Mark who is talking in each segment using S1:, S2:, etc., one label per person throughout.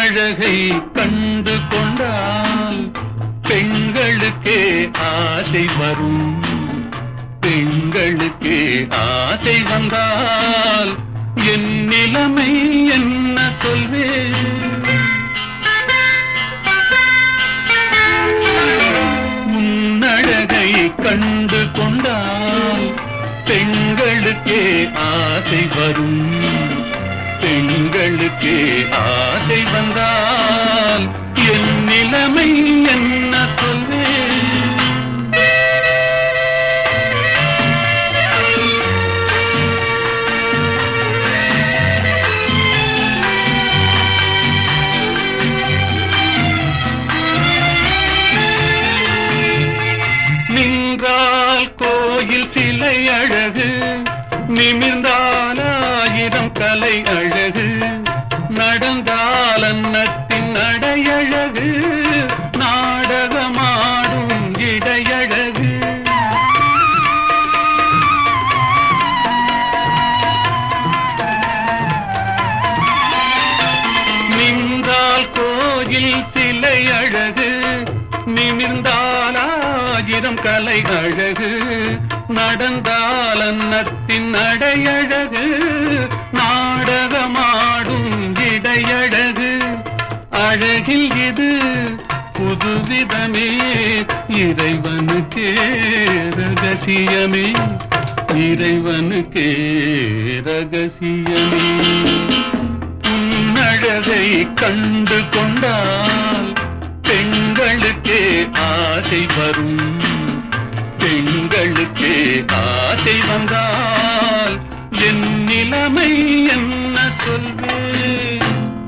S1: அழகை கண்டு கொண்டால் பெண்களுக்கே ஆசை வரும். பெண்களுக்கே ஆசை வந்தால் என் நிலைமை என்ன சொல்வேன்? முன்னழகை கண்டு கொண்டால் பெண்களுக்கே ஆசை வரும். பெண்களுக்கே ஆசை வந்தால் என் நிலைமை என்ன சொல்வேன்? நின்றால் கோயில் சிலை அழகு, நிமிர்ந்தால் 1000 கலை அழகு, நடந்தால் அன்னத்தின் நடையழகு, நாடகமாடும் இடையழகு. நின்றால் கோயில் சிலை அழகு, நிமிர்ந்தால் 1000 கலை அழகு, நடந்தால் அன்னத்தின் நடையழகு, நாடகமாடும் இடையழகு. அழகில் இது புதுவிதமே, இறைவனுக்கே ரகசியமே, இறைவனுக்கே ரகசியமே. உன்னழகை கண்டு கொண்டால் பெண்களுக்கே ஆசை வரும். பெண்களுக்கே ஆசை வந்தால் என் நிலைமை என்ன சொல்வேன்?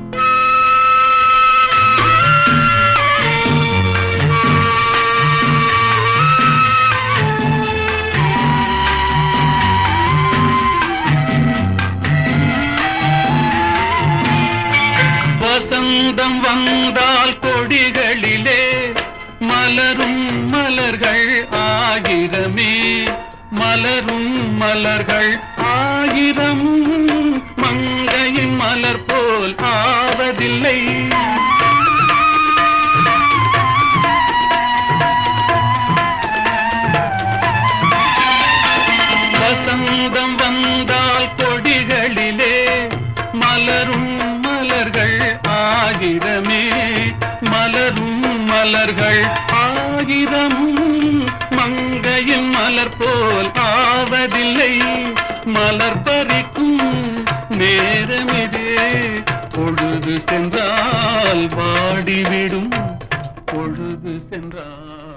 S1: வசந்தம் வந்தால் கொடிகளிலே மலரும் மலர்கள் 1000மே, மலரும் மலர்கள் 1000 மங்கையின் மலர் போல் ஆவதில்லை. வசந்தம் வந்தால் கொடிகளிலே மலரும் மலர்கள் 1000மே, மலரும் மலர்கள் 1000 மங்கையின் மலர் போல் ஆவதில்லை. மலர் பறிக்கும் நேரமிதே, பொழுது சென்றால் வாடிவிடும். பொழுது சென்றால்